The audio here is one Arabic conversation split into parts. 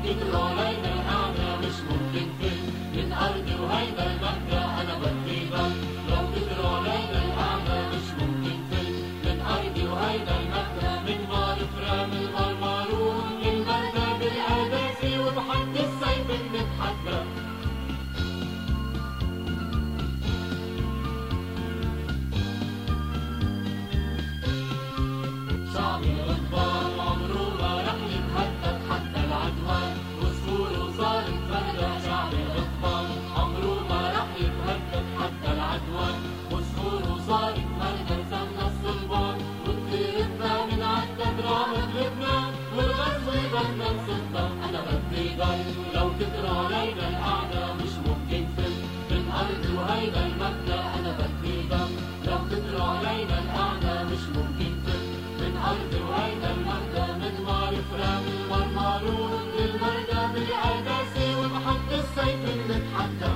قدروا علينا الأعداء مش ممكن فل من أرضي وهيدا المبدأ أنا بدي ضل. لو قدروا علينا الأعداء مش ممكن فل من أرضي وهيدا المبدأ من نار فرام المرمرون للمردة بالأداسي وبحد السيف بنتحدى. شعبي غضبان عمره ما رح يتهدد حتى العدوان وصفور وصارت فردة. شعبي غضبان عمره ما رح يتهدد حتى العدوان وصفور وصارت فردة. سمنا الصلبان وكثيرتنا من عدة دراهم لبنان والغزو بدنا نصدم. أنا بدي ضل لو قدروا علينا الأعداء مش ممكن فل من أرضي وهيدا المبدأ أنا بدي ضل. لو قدروا علينا الأعداء مش ممكن فل من أرضي وهيدا المردة من نار فرام المرمرون للمردة بالأداسي وبحد السيف بنتحدى.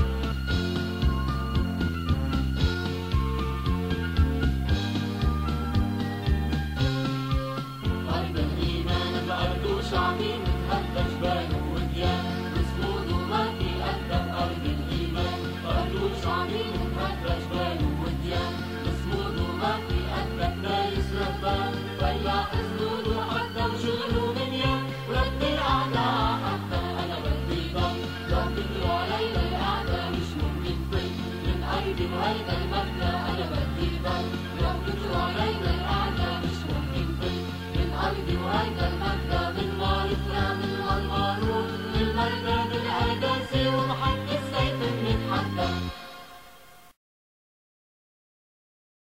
أرض الإيمان بأرض شعبي متهدى جبال وديان وسمود وما في أدب. أرض الإيمان أرض شعبي متهدى جبال وديان وسمود وما في أدب. دايس ربان فلاح زنود وحتى وشغل وبنيان ورد الأعداء حتى. أنا بدي ضل لو قدروا علينا الأعداء مش ممكن فل من أرضي وهيدا المبدأ أنا بدي ضل. لو قدروا علينا الأعداء مش ممكن فل من أرضي وهيدا المبدأ